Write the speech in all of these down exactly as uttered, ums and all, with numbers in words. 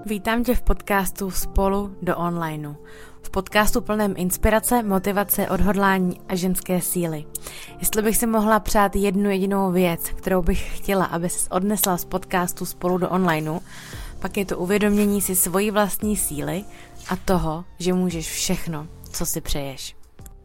Vítám tě v podcastu Spolu do onlineu. V podcastu plném inspirace, motivace, odhodlání a ženské síly. Jestli bych si mohla přát jednu jedinou věc, kterou bych chtěla, aby ses odnesla z podcastu Spolu do onlineu, pak je to uvědomění si svojí vlastní síly a toho, že můžeš všechno, co si přeješ.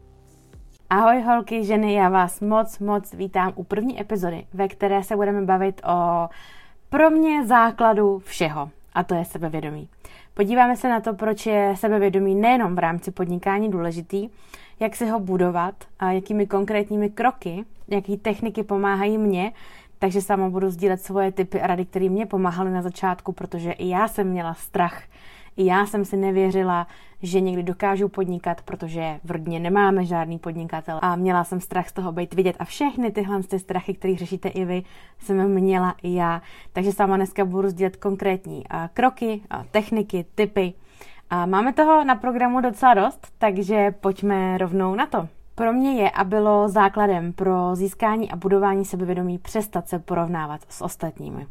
Ahoj holky, ženy, já vás moc, moc vítám u první epizody, ve které se budeme bavit o pro mě základu všeho, a to je sebevědomí. Podíváme se na to, proč je sebevědomí nejenom v rámci podnikání důležitý, jak si ho budovat a jakými konkrétními kroky, jaký techniky pomáhají mně, takže sama budu sdílet svoje tipy a rady, které mě pomáhaly na začátku, protože i já jsem měla strach. I já jsem si nevěřila, že někdy dokážu podnikat, protože v rodině nemáme žádný podnikatel a měla jsem strach z toho být vidět a všechny tyhle ty strachy, které řešíte i vy, jsem měla i já. Takže sama dneska budu sdílet konkrétní kroky, techniky, tipy. A máme toho na programu docela dost, takže pojďme rovnou na to. Pro mě je a bylo základem pro získání a budování sebevědomí přestat se porovnávat s ostatními.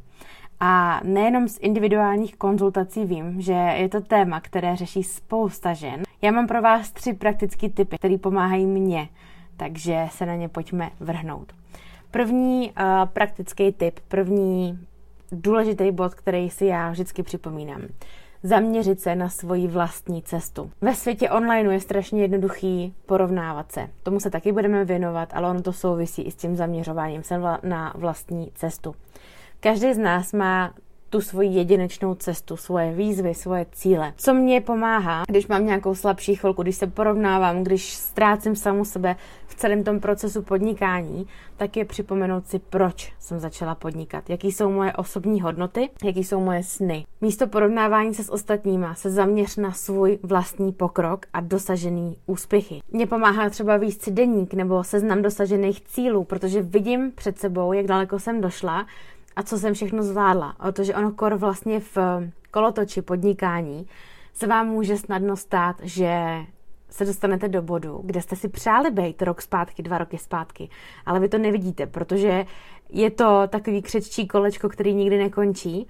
A nejenom z individuálních konzultací vím, že je to téma, které řeší spousta žen. Já mám pro vás tři praktické tipy, které pomáhají mně, takže se na ně pojďme vrhnout. První uh, praktický tip, první důležitý bod, který si já vždycky připomínám. Zaměřit se na svoji vlastní cestu. Ve světě online je strašně jednoduchý porovnávat se. Tomu se taky budeme věnovat, ale ono to souvisí i s tím zaměřováním se na vlastní cestu. Každý z nás má tu svoji jedinečnou cestu, svoje výzvy, svoje cíle. Co mě pomáhá, když mám nějakou slabší chvilku, když se porovnávám, když ztrácím samu sebe v celém tom procesu podnikání, tak je připomenout si, proč jsem začala podnikat, jaký jsou moje osobní hodnoty, jaký jsou moje sny. Místo porovnávání se s ostatníma se zaměř na svůj vlastní pokrok a dosažený úspěchy. Mně pomáhá třeba vést si deník nebo seznam dosažených cílů, protože vidím před sebou, jak daleko jsem došla, a co jsem všechno zvládla. Protože ono kor vlastně v kolotoči podnikání se vám může snadno stát, že se dostanete do bodu, kde jste si přáli být rok zpátky, dva roky zpátky, ale vy to nevidíte, protože je to takový křeččí kolečko, který nikdy nekončí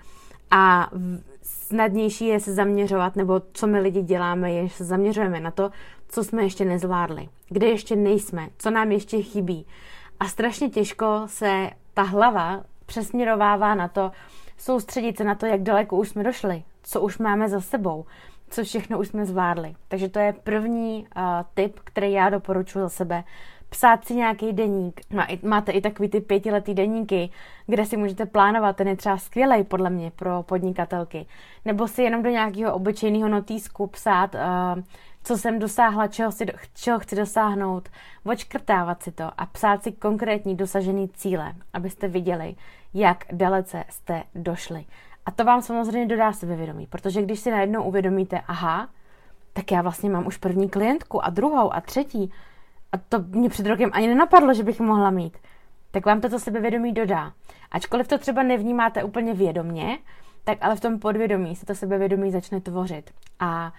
a snadnější je se zaměřovat, nebo co my lidi děláme, je, že se zaměřujeme na to, co jsme ještě nezvládli, kde ještě nejsme, co nám ještě chybí. A strašně těžko se ta hlava přesměrovává na to, soustředit se na to, jak daleko už jsme došli, co už máme za sebou, co všechno už jsme zvládli. Takže to je první uh, tip, který já doporučuji za sebe. Psát si nějaký deník. Máte i takový ty pětiletý deníky, kde si můžete plánovat, ten je třeba skvělej podle mě pro podnikatelky. Nebo si jenom do nějakého obyčejného notýsku psát, uh, co jsem dosáhla, čeho, si, čeho chci dosáhnout, odškrtávat si to a psát si konkrétní dosažený cíle, abyste viděli, jak dalece jste došli. A to vám samozřejmě dodá sebevědomí, protože když si najednou uvědomíte, aha, tak já vlastně mám už první klientku a druhou a třetí a to mě před rokem ani nenapadlo, že bych mohla mít, tak vám toto sebevědomí dodá. Ačkoliv to třeba nevnímáte úplně vědomně, tak ale v tom podvědomí se to sebevědomí začne tvořit. A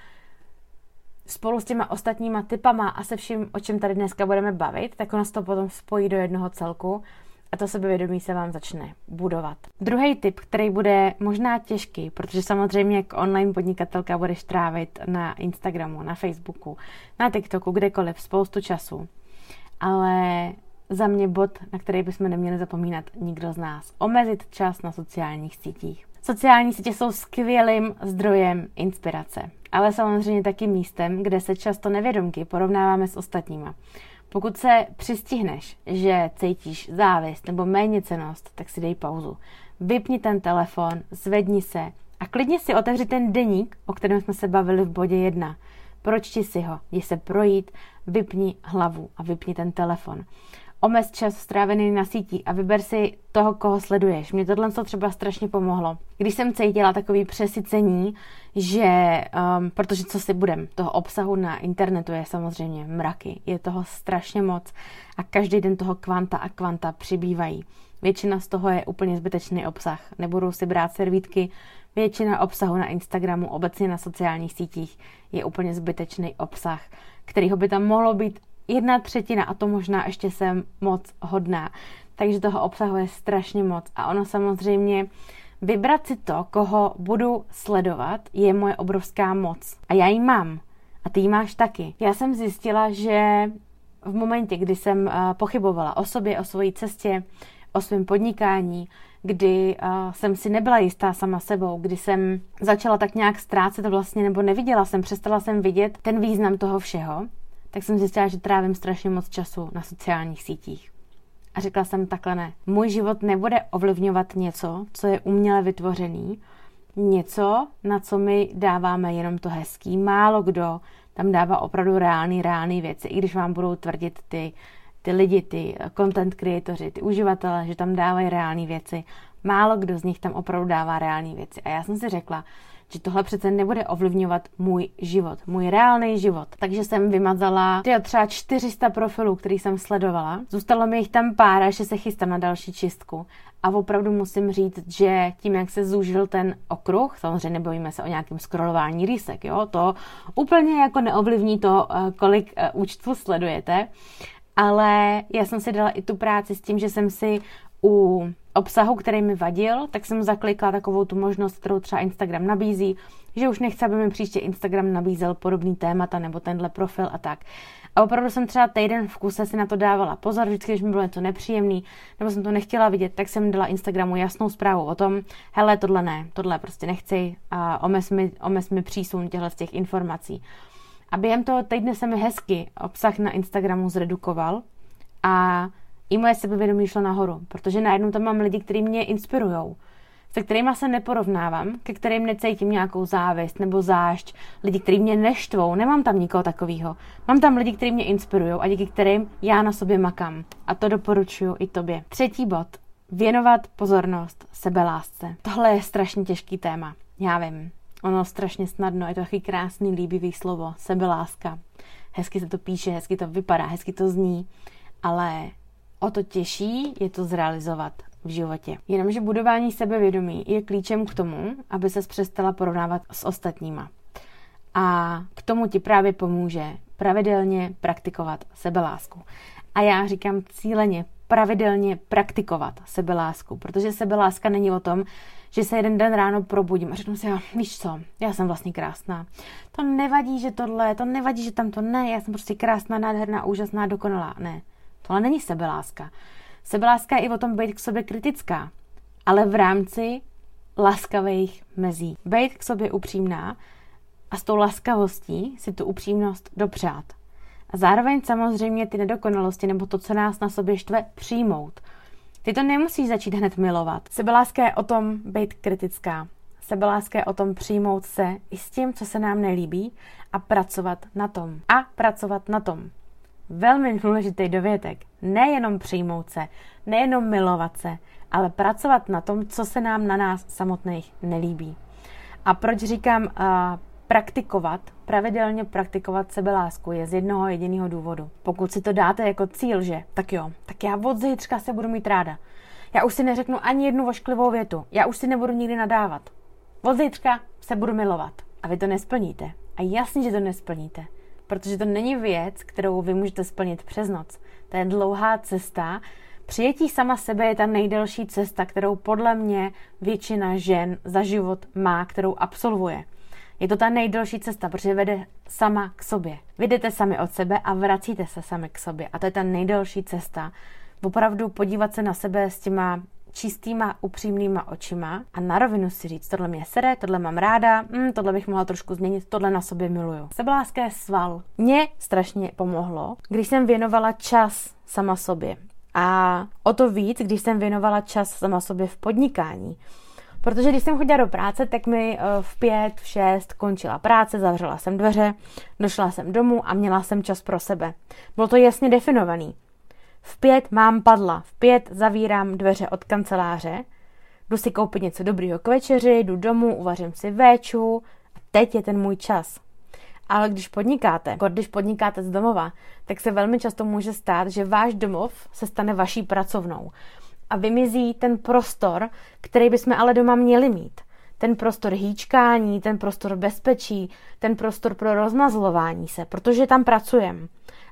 spolu s těma ostatníma typama a se vším, o čem tady dneska budeme bavit, tak ono se to potom spojí do jednoho celku a to sebevědomí se vám začne budovat. Druhý tip, který bude možná těžký, protože samozřejmě jako online podnikatelka budeš trávit na Instagramu, na Facebooku, na TikToku, kdekoliv, spoustu času. Ale za mě bod, na který bychom neměli zapomínat nikdo z nás. Omezit čas na sociálních sítích. Sociální sítě jsou skvělým zdrojem inspirace, ale samozřejmě taky místem, kde se často nevědomky porovnáváme s ostatníma. Pokud se přistihneš, že cítíš závist nebo méněcennost, tak si dej pauzu. Vypni ten telefon, zvedni se a klidně si otevři ten deník, o kterém jsme se bavili v bodě jedna. Pročti si ho, jdi se projít, vypni hlavu a vypni ten telefon. Omez čas strávený na sítích a vyber si toho, koho sleduješ. Mně tohle třeba strašně pomohlo. Když jsem cítila takový přesycení, že, um, protože co si budem, toho obsahu na internetu je samozřejmě mraky, je toho strašně moc a každý den toho kvanta a kvanta přibývají. Většina z toho je úplně zbytečný obsah. Nebudu si brát servítky, většina obsahu na Instagramu, obecně na sociálních sítích je úplně zbytečný obsah, kterýho by tam mohlo být jedna třetina a to možná ještě jsem moc hodná. Takže toho obsahu je strašně moc a ono samozřejmě Vybrat si to, koho budu sledovat, je moje obrovská moc. A já ji mám. A ty ji máš taky. Já jsem zjistila, že v momentě, kdy jsem pochybovala o sobě, o svojí cestě, o svém podnikání, kdy uh, jsem si nebyla jistá sama sebou, kdy jsem začala tak nějak ztrácet vlastně, nebo neviděla jsem, přestala jsem vidět ten význam toho všeho, tak jsem zjistila, že trávím strašně moc času na sociálních sítích. A řekla jsem takhle ne. Můj život nebude ovlivňovat něco, co je uměle vytvořený, něco, na co my dáváme jenom to hezký. Málo kdo tam dává opravdu reálný, reálný věci, i když vám budou tvrdit ty ty lidi, ty content creatoři, ty uživatelé, že tam dávají reální věci. Málo kdo z nich tam opravdu dává reální věci. A já jsem si řekla, že tohle přece nebude ovlivňovat můj život, můj reálný život. Takže jsem vymazala tyjo, třeba čtyři sta profilů, který jsem sledovala. Zůstalo mi jich tam pár, že se chystám na další čistku. A opravdu musím říct, že tím, jak se zúžil ten okruh, samozřejmě nebojíme se o nějakém scrollování rýsek, jo, to úplně jako neovlivní to, kolik účtů sledujete. Ale já jsem si dala i tu práci s tím, že jsem si u obsahu, který mi vadil, tak jsem zaklikla takovou tu možnost, kterou třeba Instagram nabízí, že už nechci, aby mi příště Instagram nabízel podobný témata nebo tenhle profil a tak. A opravdu jsem třeba týden v kuse si na to dávala pozor, vždycky, když mi bylo něco nepříjemný, nebo jsem to nechtěla vidět, tak jsem dala Instagramu jasnou zprávu o tom, hele, tohle ne, tohle prostě nechci a omez mi, omez mi přísun těchto z těch informací. A během toho týdne se mi hezky obsah na Instagramu zredukoval a i moje sebevědomí šlo nahoru, protože najednou tam mám lidi, kteří mě inspirujou, se kterými se neporovnávám, ke kterým necítím nějakou závist nebo zášť, lidi, kteří mě neštvou, nemám tam nikoho takového. Mám tam lidi, kteří mě inspirují a díky kterým já na sobě makám. A to doporučuji i tobě. Třetí bod. Věnovat pozornost sebelásce. Tohle je strašně těžký téma, já vím. Ono strašně snadno, je to takový krásný, líbivý slovo, sebeláska. Hezky se to píše, hezky to vypadá, hezky to zní, ale o to těžší je to zrealizovat v životě. Jenomže budování sebevědomí je klíčem k tomu, aby ses přestala porovnávat s ostatníma. A k tomu ti právě pomůže pravidelně praktikovat sebelásku. A já říkám cíleně pravidelně praktikovat sebelásku, protože sebeláska není o tom, že se jeden den ráno probudím a řeknu si, jo, víš co, já jsem vlastně krásná. To nevadí, že tohle, to nevadí, že tamto ne, já jsem prostě krásná, nádherná, úžasná, dokonalá. Ne, tohle není sebeláska. Sebeláska je i o tom být k sobě kritická, ale v rámci laskavých mezí. Být k sobě upřímná a s tou laskavostí si tu upřímnost dopřát. A zároveň samozřejmě ty nedokonalosti nebo to, co nás na sobě štve, přijmout. Ty to nemusíš začít hned milovat. Sebeláska je o tom být kritická. Sebeláska je o tom přijmout se i s tím, co se nám nelíbí a pracovat na tom. A pracovat na tom. Velmi důležitý dovětek. Nejenom přijmout se, nejenom milovat se, ale pracovat na tom, co se nám na nás samotných nelíbí. A proč říkám uh, praktikovat, pravidelně praktikovat sebelásku je z jednoho jediného důvodu. Pokud si to dáte jako cíl, že tak jo, tak já od zítřka se budu mít ráda. Já už si neřeknu ani jednu ošklivou větu. Já už si nebudu nikdy nadávat. Od zítřka se budu milovat. A vy to nesplníte. A jasně, že to nesplníte. Protože to není věc, kterou vy můžete splnit přes noc. To je dlouhá cesta. Přijetí sama sebe je ta nejdelší cesta, kterou podle mě většina žen za život má, kterou absolvuje. Je to ta nejdelší cesta, protože vede sama k sobě. Vy jdete sami od sebe a vracíte se sami k sobě. A to je ta nejdelší cesta. Opravdu podívat se na sebe s těma čistýma, upřímnýma očima a na rovinu si říct, tohle mě sere, tohle mám ráda, hm, tohle bych mohla trošku změnit, tohle na sobě miluju. Sebeláska je sval. Mně strašně pomohlo, když jsem věnovala čas sama sobě. A o to víc, když jsem věnovala čas sama sobě v podnikání. Protože když jsem chodila do práce, tak mi v pět, v šest končila práce, zavřela jsem dveře, došla jsem domů a měla jsem čas pro sebe. Bylo to jasně definovaný. V pět mám padla, v pět zavírám dveře od kanceláře, jdu si koupit něco dobrýho k večeři, jdu domů, uvařím si véču a teď je ten můj čas. Ale když podnikáte, když podnikáte z domova, tak se velmi často může stát, že váš domov se stane vaší pracovnou. A vymizí ten prostor, který bychom ale doma měli mít. Ten prostor hýčkání, ten prostor bezpečí, ten prostor pro rozmazlování se, protože tam pracujeme.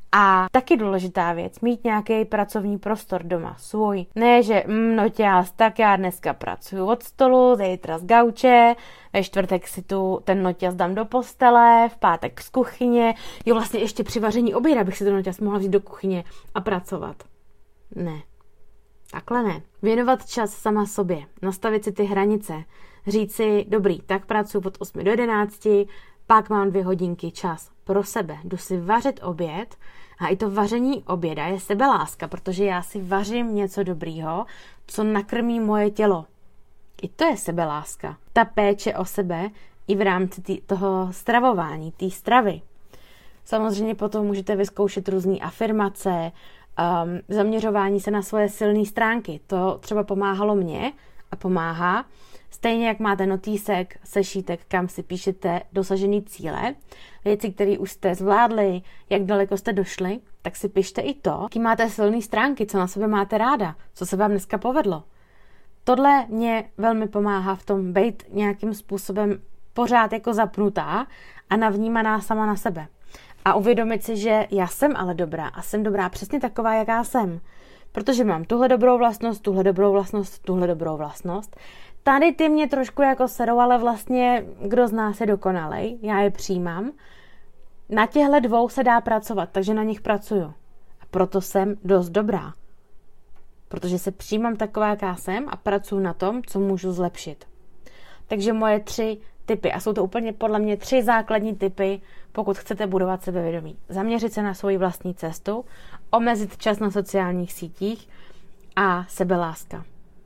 A taky důležitá věc, mít nějaký pracovní prostor doma, svůj. Ne, že mm, no těs, tak já dneska pracuji od stolu, zítra z gauče, ve čtvrtek si tu ten noťaz dám do postele, v pátek z kuchyně, jo vlastně ještě při vaření oběda bych si ten noťaz mohla vzít do kuchyně a pracovat. Ne, takhle ne. Věnovat čas sama sobě, nastavit si ty hranice, říct si, dobrý, tak pracuji od osmi do jedenácti, pak mám dvě hodinky čas pro sebe, jdu si vařit oběd a i to vaření oběda je sebeláska, protože já si vařím něco dobrýho, co nakrmí moje tělo. I to je sebeláska. Ta péče o sebe i v rámci tý, toho stravování, té stravy. Samozřejmě potom můžete vyzkoušet různé afirmace, um, zaměřování se na svoje silné stránky. To třeba pomáhalo mně a pomáhá. Stejně jak máte notýsek, sešítek, kam si píšete dosažený cíle, věci, které už jste zvládli, jak daleko jste došli, tak si pište i to, jaký máte silné stránky, co na sebe máte ráda, co se vám dneska povedlo. Tohle mě velmi pomáhá v tom být nějakým způsobem pořád jako zapnutá a navnímaná sama na sebe. A uvědomit si, že já jsem ale dobrá a jsem dobrá přesně taková, jaká jsem. Protože mám tuhle dobrou vlastnost, tuhle dobrou vlastnost, tuhle dobrou vlastnost. Tady ty mě trošku jako serou, ale vlastně kdo z nás je dokonalej, já je přijímám. Na těchto dvou se dá pracovat, takže na nich pracuju. A proto jsem dost dobrá. Protože se přijímám taková, jaká jsem a pracuji na tom, co můžu zlepšit. Takže moje tři tipy, a jsou to úplně podle mě tři základní tipy, pokud chcete budovat sebevědomí. Zaměřit se na svoji vlastní cestu, omezit čas na sociálních sítích a sebeláska.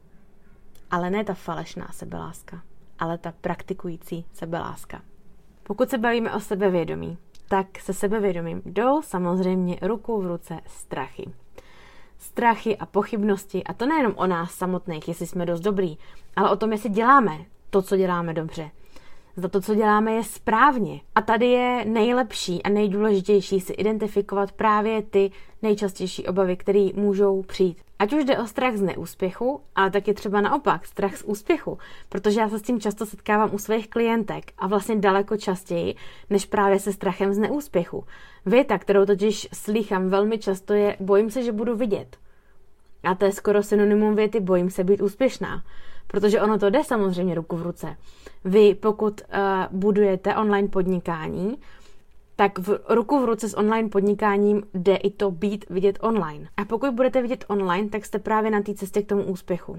Ale ne ta falešná sebeláska, ale ta praktikující sebeláska. Pokud se bavíme o sebevědomí, tak se sebevědomím jdou samozřejmě ruku v ruce strachy. Strachy a pochybnosti, a to nejenom o nás samotných, jestli jsme dost dobrý, ale o tom, jestli děláme to, co děláme dobře. Za to, co děláme, je správně. A tady je nejlepší a nejdůležitější si identifikovat právě ty nejčastější obavy, které můžou přijít. Ať už jde o strach z neúspěchu, ale taky třeba naopak strach z úspěchu, protože já se s tím často setkávám u svých klientek a vlastně daleko častěji, než právě se strachem z neúspěchu. Věta, kterou totiž slýchám velmi často, je bojím se, že budu vidět. A to je skoro synonymum věty bojím se být úspěšná. Protože ono to jde samozřejmě ruku v ruce. Vy pokud uh, budujete online podnikání, tak v ruku v ruce s online podnikáním jde i to být vidět online. A pokud budete vidět online, tak jste právě na té cestě k tomu úspěchu.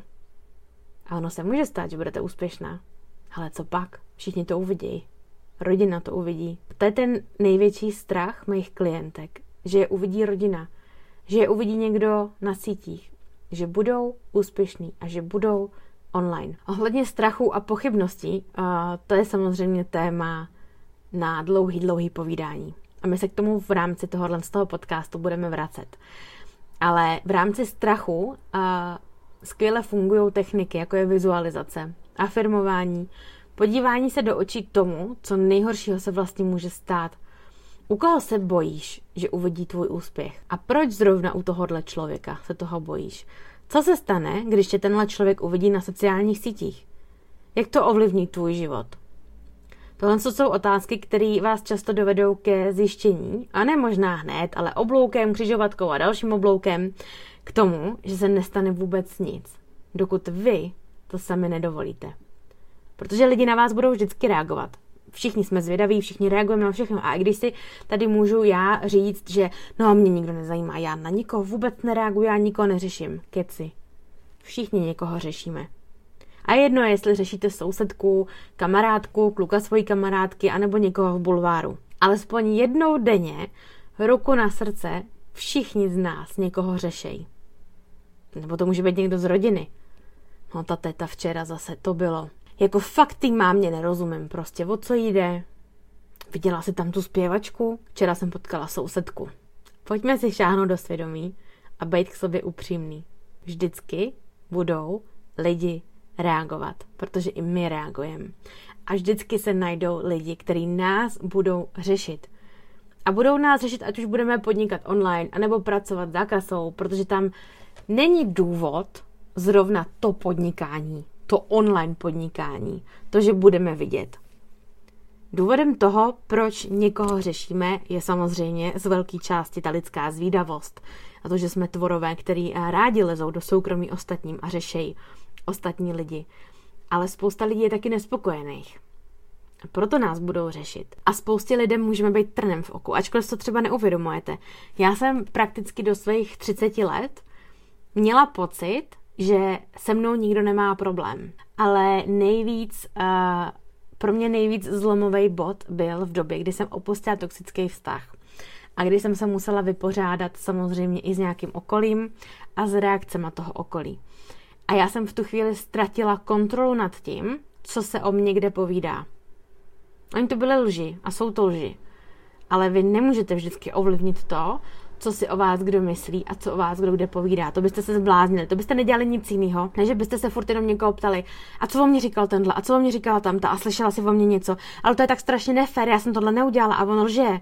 A ono se může stát, že budete úspěšná. Ale co pak? Všichni to uvidí. Rodina to uvidí. To je ten největší strach mých klientek, že je uvidí rodina, že je uvidí někdo na sítích, že budou úspěšní a že budou online. Ohledně strachu a pochybností, uh, to je samozřejmě téma na dlouhý, dlouhý povídání. A my se k tomu v rámci tohohle z toho podcastu budeme vracet. Ale v rámci strachu uh, skvěle fungují techniky, jako je vizualizace, afirmování, podívání se do očí tomu, co nejhoršího se vlastně může stát. U koho se bojíš, že uvidí tvůj úspěch? A proč zrovna u tohohle člověka se toho bojíš? Co se stane, když tě tenhle člověk uvidí na sociálních sítích? Jak to ovlivní tvůj život? Tohle jsou otázky, které vás často dovedou ke zjištění, a ne možná hned, ale obloukem, křižovatkou a dalším obloukem, k tomu, že se nestane vůbec nic, dokud vy to sami nedovolíte. Protože lidi na vás budou vždycky reagovat. Všichni jsme zvědaví, všichni reagujeme na všechno. A i když si tady můžu já říct, že no, mě nikdo nezajímá, já na nikoho vůbec nereaguju, já nikoho neřeším. Keci. Všichni někoho řešíme. A jedno je, jestli řešíte sousedku, kamarádku, kluka svojí kamarádky, anebo někoho v bulváru. Alespoň jednou denně, ruku na srdce, všichni z nás někoho řešejí. Nebo to může být někdo z rodiny. No ta teta včera zase to bylo. Jako fakt tý mámě nerozumím prostě, o co jde. Viděla jsi tam tu zpěvačku? Včera jsem potkala sousedku. Pojďme si šáhnout do svědomí a být k sobě upřímný. Vždycky budou lidi reagovat, protože i my reagujeme. A vždycky se najdou lidi, kteří nás budou řešit. A budou nás řešit, ať už budeme podnikat online, anebo pracovat za kasou, protože tam není důvod zrovna to podnikání, to online podnikání, to, že budeme vidět. Důvodem toho, proč někoho řešíme, je samozřejmě z velké části ta lidská zvídavost. A to, že jsme tvorové, který rádi lezou do soukromí ostatním a řešejí ostatní lidi. Ale spousta lidí je taky nespokojených. Proto nás budou řešit. A spoustě lidem můžeme být trnem v oku, ačkoliv to třeba neuvědomujete. Já jsem prakticky do svých třiceti let měla pocit, že se mnou nikdo nemá problém. Ale nejvíc, uh, pro mě nejvíc zlomový bod byl v době, kdy jsem opustila toxický vztah. A kdy jsem se musela vypořádat samozřejmě i s nějakým okolím a s reakcemi toho okolí. A já jsem v tu chvíli ztratila kontrolu nad tím, co se o mě kde povídá. Oni to byly lži a jsou to lži. Ale vy nemůžete vždycky ovlivnit to, co si o vás kdo myslí a co o vás kdo kde povídá. To byste se zbláznili, to byste nedělali nic jiného, než byste se furt jenom někoho ptali, a co o mě říkal tenhle, a co o mě říkala tamta, a slyšela si o mě něco, ale to je tak strašně nefér, já jsem tohle neudělala a on lže.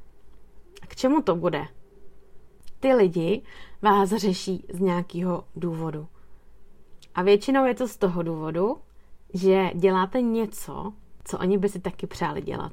A k čemu to bude? Ty lidi vás řeší z nějakého důvodu. A většinou je to z toho důvodu, že děláte něco, co oni by si taky přáli dělat.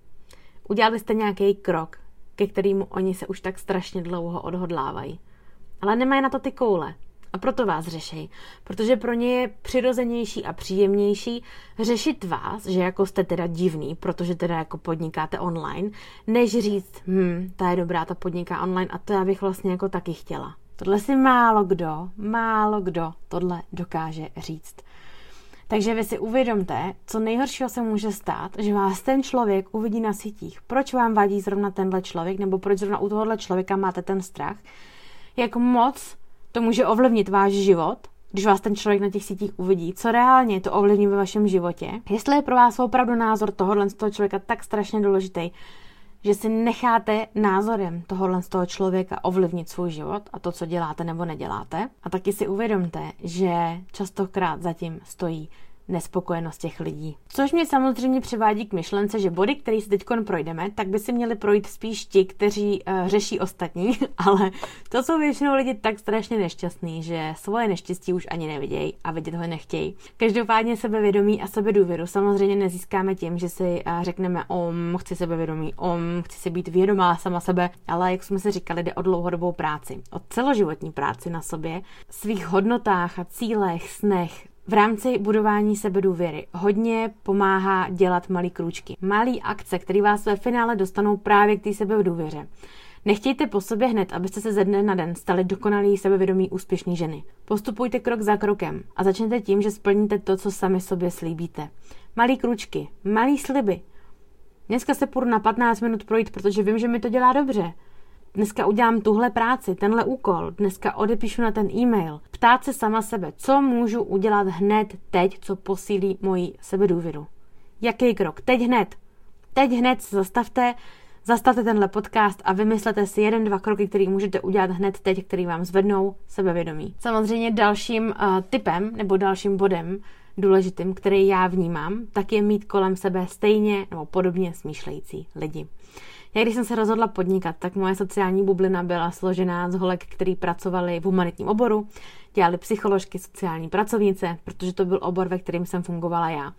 Udělali jste nějaký krok, ke kterému oni se už tak strašně dlouho odhodlávají. Ale nemají na to ty koule. A proto vás řeší. Protože pro ně je přirozenější a příjemnější řešit vás, že jako jste teda divný, protože teda jako podnikáte online, než říct, hm, ta je dobrá, ta podniká online a to já bych vlastně jako taky chtěla. Tohle si málo kdo, málo kdo tohle dokáže říct. Takže vy si uvědomte, co nejhoršího se může stát, že vás ten člověk uvidí na sítích. Proč vám vadí zrovna tenhle člověk, nebo proč zrovna u tohohle člověka máte ten strach? Jak moc to může ovlivnit váš život, když vás ten člověk na těch sítích uvidí? Co reálně to ovlivní ve vašem životě? Jestli je pro vás opravdu názor tohohle z toho člověka tak strašně důležitý, že si necháte názorem tohohle z toho člověka ovlivnit svůj život a to, co děláte nebo neděláte. A taky si uvědomte, že častokrát zatím stojí nespokojenost těch lidí. Což mě samozřejmě přivádí k myšlence, že body, který si teďkon projdeme, tak by si měli projít spíš ti, kteří uh, řeší ostatní, ale to jsou většinou lidi tak strašně nešťastní, že svoje neštěstí už ani nevidějí a vidět ho nechtějí. Každopádně sebevědomí a sebedůvěru samozřejmě nezískáme tím, že si uh, řekneme om, chci sebevědomí, om, chci si být vědomá sama sebe, ale jak jsme si říkali, jde o dlouhodobou práci, o celoživotní práci na sobě, svých hodnotách a cílech, snech. V rámci budování sebedůvěry hodně pomáhá dělat malý krůčky. Malý akce, které vás ve finále dostanou právě k té sebedůvěře. Nechtějte po sobě hned, abyste se ze dne na den stali dokonalý sebevědomí úspěšný ženy. Postupujte krok za krokem a začněte tím, že splníte to, co sami sobě slíbíte. Malý krůčky, malý sliby. Dneska se půjdu na patnáct minut projít, protože vím, že mi to dělá dobře. Dneska udělám tuhle práci, tenhle úkol, dneska odepíšu na ten e-mail. Ptát se sama sebe, co můžu udělat hned teď, co posílí moji sebedůvěru. Jaký krok? Teď hned. Teď hned se zastavte, zastavte tenhle podcast a vymyslete si jeden, dva kroky, který můžete udělat hned teď, který vám zvednou sebevědomí. Samozřejmě dalším uh, tipem nebo dalším bodem důležitým, který já vnímám, tak je mít kolem sebe stejně nebo podobně smýšlející lidi. Já když jsem se rozhodla podnikat, tak moje sociální bublina byla složená z holek, který pracovali v humanitním oboru, dělali psycholožky, sociální pracovnice, protože to byl obor, ve kterém jsem fungovala já.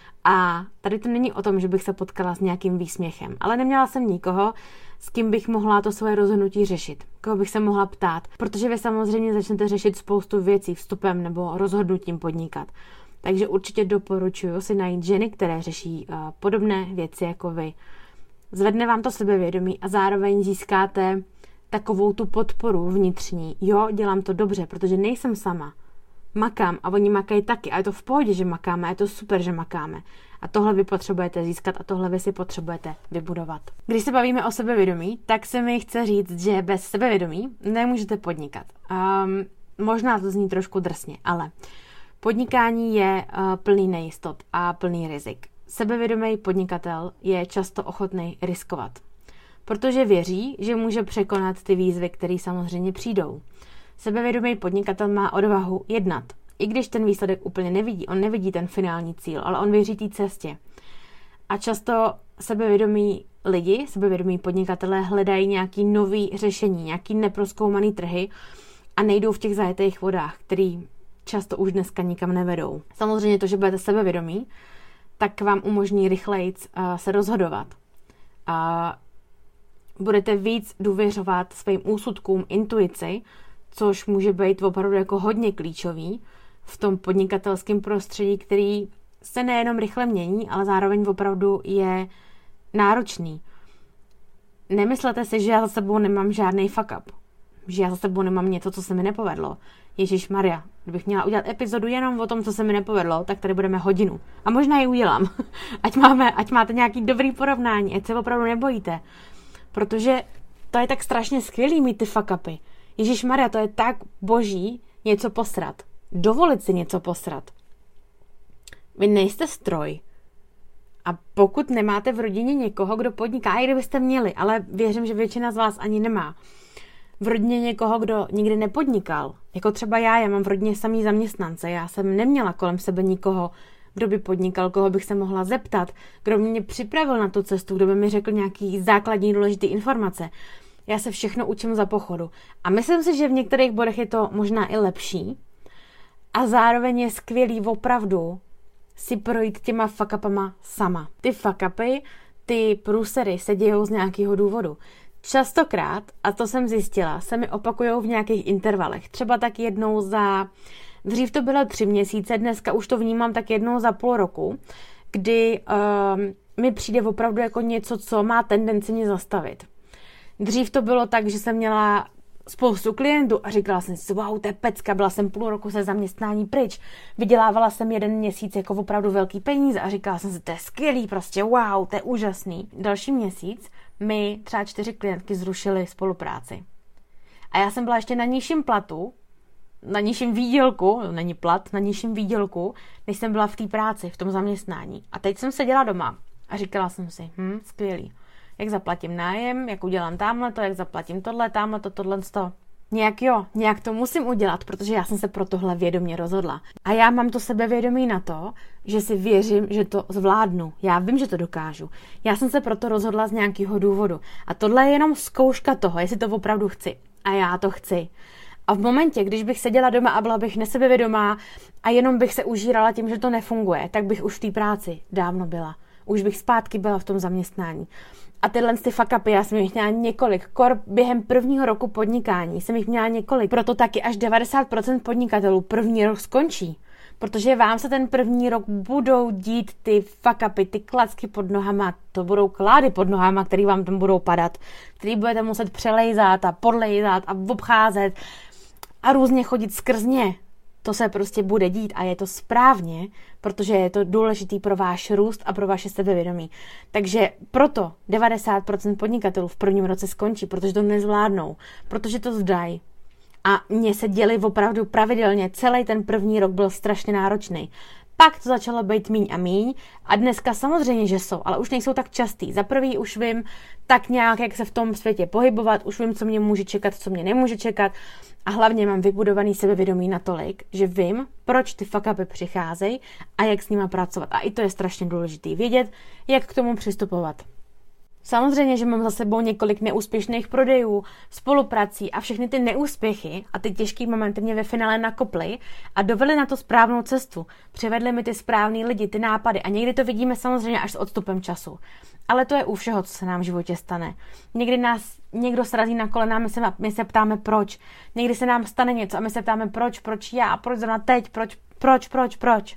A tady to není o tom, že bych se potkala s nějakým výsměchem, ale neměla jsem nikoho, s kým bych mohla to svoje rozhodnutí řešit, koho bych se mohla ptát, protože vy samozřejmě začnete řešit spoustu věcí vstupem nebo rozhodnutím podnikat. Takže určitě doporučuji si najít ženy, které řeší uh, podobné věci jako vy. Zvedne vám to sebevědomí a zároveň získáte takovou tu podporu vnitřní. Jo, dělám to dobře, protože nejsem sama. Makám a oni makají taky a je to v pohodě, že makáme a je to super, že makáme. A tohle vy potřebujete získat a tohle vy si potřebujete vybudovat. Když se bavíme o sebevědomí, tak se mi chce říct, že bez sebevědomí nemůžete podnikat. Um, možná to zní trošku drsně, ale podnikání je uh, plný nejistot a plný rizik. Sebevědomý podnikatel je často ochotný riskovat, protože věří, že může překonat ty výzvy, které samozřejmě přijdou. Sebevědomý podnikatel má odvahu jednat, i když ten výsledek úplně nevidí, on nevidí ten finální cíl, ale on věří té cestě. A často sebevědomí lidi, sebevědomí podnikatelé hledají nějaký nový řešení, nějaký neprozkoumaný trhy a nejdou v těch zajetých vodách, který často už dneska nikam nevedou. Samozřejmě to, že budete sebevědomí, tak vám umožní rychleji uh, se rozhodovat. A budete víc důvěřovat svým úsudkům, intuici, což může být opravdu jako hodně klíčový v tom podnikatelském prostředí, který se nejenom rychle mění, ale zároveň opravdu je náročný. Nemyslete si, že já za sebou nemám žádný fuck up. Že já za sebou nemám něco, co se mi nepovedlo. Ježišmarja, kdybych měla udělat epizodu jenom o tom, co se mi nepovedlo, tak tady budeme hodinu. A možná ji udělám. ať, máme, ať máte nějaký dobrý porovnání, ať se opravdu nebojíte. Protože to je tak strašně skvělý mít ty fuck upy. Ježišmarja, to je tak boží něco posrat. Dovolit si něco posrat. Vy nejste stroj. A pokud nemáte v rodině někoho, kdo podniká, i kdybyste měli, ale věřím, že většina z vás ani nemá, v rodině někoho, kdo nikdy nepodnikal, jako třeba já, já mám v rodině samý zaměstnance, já jsem neměla kolem sebe nikoho, kdo by podnikal, koho bych se mohla zeptat, kdo mě připravil na tu cestu, kdo by mi řekl nějaký základní důležité informace. Já se všechno učím za pochodu. A myslím si, že v některých bodech je to možná i lepší a zároveň je skvělý opravdu si projít těma fuck upama sama. Ty fuck upy, ty průsery se dějou z nějakého důvodu. Častokrát, a to jsem zjistila, se mi opakujou v nějakých intervalech. Třeba tak jednou za... Dřív to bylo tři měsíce, dneska už to vnímám tak jednou za půl roku, kdy um, mi přijde opravdu jako něco, co má tendenci mě zastavit. Dřív to bylo tak, že jsem měla spoustu klientů a říkala jsem si, wow, to je pecka, byla jsem půl roku se zaměstnání pryč, vydělávala jsem jeden měsíc jako opravdu velký peníze a říkala jsem si, to je skvělý, prostě wow, to je úžasný. Další měsíc mi třeba čtyři klientky zrušily spolupráci. A já jsem byla ještě na nižším platu, na nižším výdělku, není plat, na nižším výdělku, než jsem byla v té práci, v tom zaměstnání. A teď jsem seděla doma a říkala jsem si, hm, skvělý. Jak zaplatím nájem, jak udělám támhleto, jak zaplatím tohle, támhleto, tohle, to. Nějak jo, nějak to musím udělat, protože já jsem se pro tohle vědomě rozhodla. A já mám to sebevědomí na to, že si věřím, že to zvládnu. Já vím, že to dokážu. Já jsem se proto rozhodla z nějakého důvodu. A tohle je jenom zkouška toho, jestli to opravdu chci. A já to chci. A v momentě, když bych seděla doma a byla bych nesebevědomá a jenom bych se užírala tím, že to nefunguje, tak bych už v té práci dávno byla. Už bych zpátky byla v tom zaměstnání. A tyhle ty fuck upy, já jsem jich měla několik. Kor během prvního roku podnikání jsem jich měla několik. Proto taky až devadesát procent podnikatelů první rok skončí. Protože vám se ten první rok budou dít ty fuck upy, ty klacky pod nohama. To budou klády pod nohama, které vám tam budou padat. Který budete muset přelejzat a podlejzat a obcházet a různě chodit skrz ně. To se prostě bude dít a je to správně, protože je to důležitý pro váš růst a pro vaše sebevědomí. Takže proto devadesát procent podnikatelů v prvním roce skončí, protože to nezvládnou, protože to vzdají. A mně se děli opravdu pravidelně, celý ten první rok byl strašně náročný. Pak to začalo být míň a míň a dneska samozřejmě, že jsou, ale už nejsou tak častý. Za prvý už vím tak nějak, jak se v tom světě pohybovat, už vím, co mě může čekat, co mě nemůže čekat a hlavně mám vybudovaný sebevědomí natolik, že vím, proč ty fuck upy přicházejí a jak s nima pracovat. A i to je strašně důležité vědět, jak k tomu přistupovat. Samozřejmě, že mám za sebou několik neúspěšných prodejů, spoluprací a všechny ty neúspěchy a ty těžké momenty mě ve finále nakoply a dovedly na tu správnou cestu. Přivedly mi ty správný lidi, ty nápady a někdy to vidíme samozřejmě až s odstupem času. Ale to je u všeho, co se nám v životě stane. Někdy nás někdo srazí na kolena a my se, my se ptáme proč. Někdy se nám stane něco a my se ptáme proč, proč já, proč zrovna teď, proč, proč, proč, proč.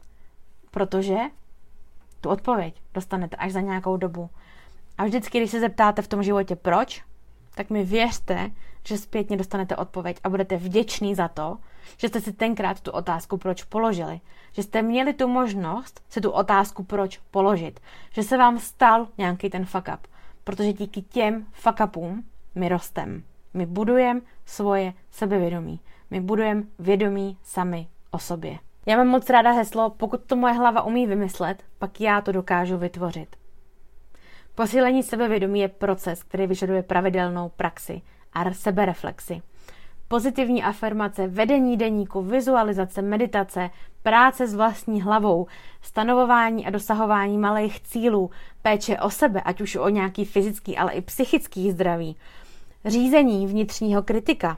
Protože tu odpověď dostanete až za nějakou dobu. A vždycky, když se zeptáte v tom životě proč, tak mi věřte, že zpětně dostanete odpověď a budete vděční za to, že jste si tenkrát tu otázku proč položili. Že jste měli tu možnost si tu otázku proč položit. Že se vám stal nějaký ten fuck up. Protože díky těm fuck upům my rostem. My budujeme svoje sebevědomí. My budujeme vědomí sami o sobě. Já mám moc ráda heslo, pokud to moje hlava umí vymyslet, pak já to dokážu vytvořit. Posílení sebevědomí je proces, který vyžaduje pravidelnou praxi a sebereflexi. Pozitivní afirmace, vedení deníku, vizualizace, meditace, práce s vlastní hlavou, stanovování a dosahování malých cílů, péče o sebe, ať už o nějaký fyzický, ale i psychický zdraví, řízení vnitřního kritika.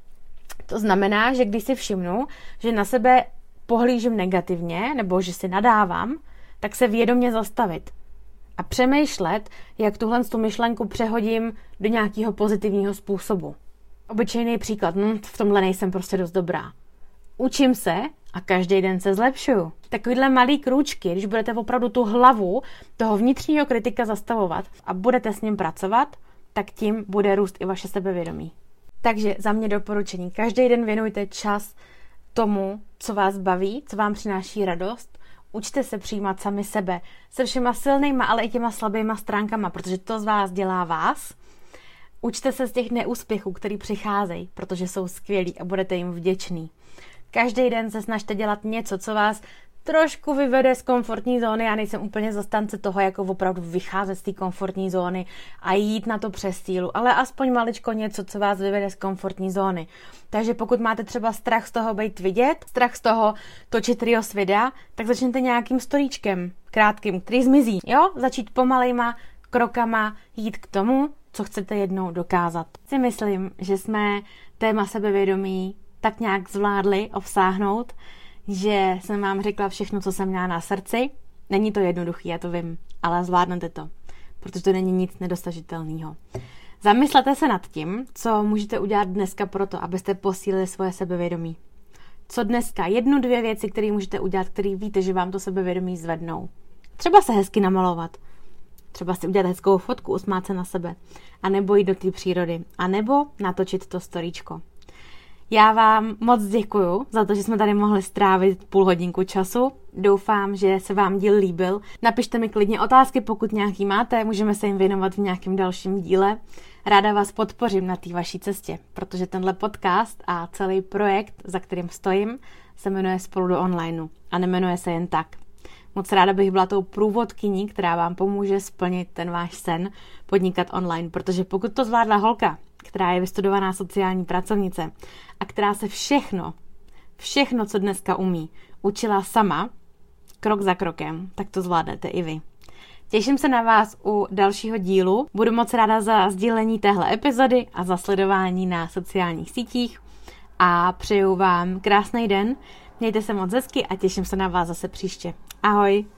To znamená, že když si všimnu, že na sebe pohlížím negativně nebo že si nadávám, tak se vědomě zastavit a přemýšlet, jak tuhle tu myšlenku přehodím do nějakého pozitivního způsobu. Obyčejný příklad, no, v tomhle nejsem prostě dost dobrá. Učím se a každý den se zlepšuju. Takovýhle malý krůčky, když budete opravdu tu hlavu toho vnitřního kritika zastavovat a budete s ním pracovat, tak tím bude růst i vaše sebevědomí. Takže za mě doporučení. Každý den věnujte čas tomu, co vás baví, co vám přináší radost. Učte se přijímat sami sebe se všema silnýma, ale i těma slabýma stránkama, protože to z vás dělá vás. Učte se z těch neúspěchů, který přicházejí, protože jsou skvělí a budete jim vděční. Každý den se snažte dělat něco, co vás trošku vyvede z komfortní zóny. Já nejsem úplně zastánce toho, jako opravdu vycházet z té komfortní zóny a jít na to přes sílu, ale aspoň maličko něco, co vás vyvede z komfortní zóny. Takže pokud máte třeba strach z toho být vidět, strach z toho točit reels videa, tak začněte nějakým storíčkem krátkým, který zmizí. Jo? Začít pomalejma krokama jít k tomu, co chcete jednou dokázat. Si myslím, že jsme téma sebevědomí tak nějak zvládli obsáhnout, že jsem vám řekla všechno, co jsem měla na srdci. Není to jednoduchý, já to vím, ale zvládnete to, protože to není nic nedosažitelného. Zamyslete se nad tím, co můžete udělat dneska pro to, abyste posílili svoje sebevědomí. Co dneska? Jednu, dvě věci, které můžete udělat, které víte, že vám to sebevědomí zvednou. Třeba se hezky namalovat. Třeba si udělat hezkou fotku, usmát se na sebe. A nebo jít do té přírody. A nebo natočit to storíčko. Já vám moc děkuju za to, že jsme tady mohli strávit půl hodinku času. Doufám, že se vám díl líbil. Napište mi klidně otázky, pokud nějaký máte, můžeme se jim věnovat v nějakém dalším díle. Ráda vás podpořím na té vaší cestě, protože tenhle podcast a celý projekt, za kterým stojím, se jmenuje Spolu do onlineu a nemenuje se jen tak. Moc ráda bych byla tou průvodkyní, která vám pomůže splnit ten váš sen podnikat online, protože pokud to zvládla holka, která je vystudovaná sociální pracovnice a která se všechno, všechno, co dneska umí, učila sama, krok za krokem, tak to zvládnete i vy. Těším se na vás u dalšího dílu. Budu moc ráda za sdílení téhle epizody a za sledování na sociálních sítích a přeju vám krásný den. Mějte se moc hezky a těším se na vás zase příště. Ahoj!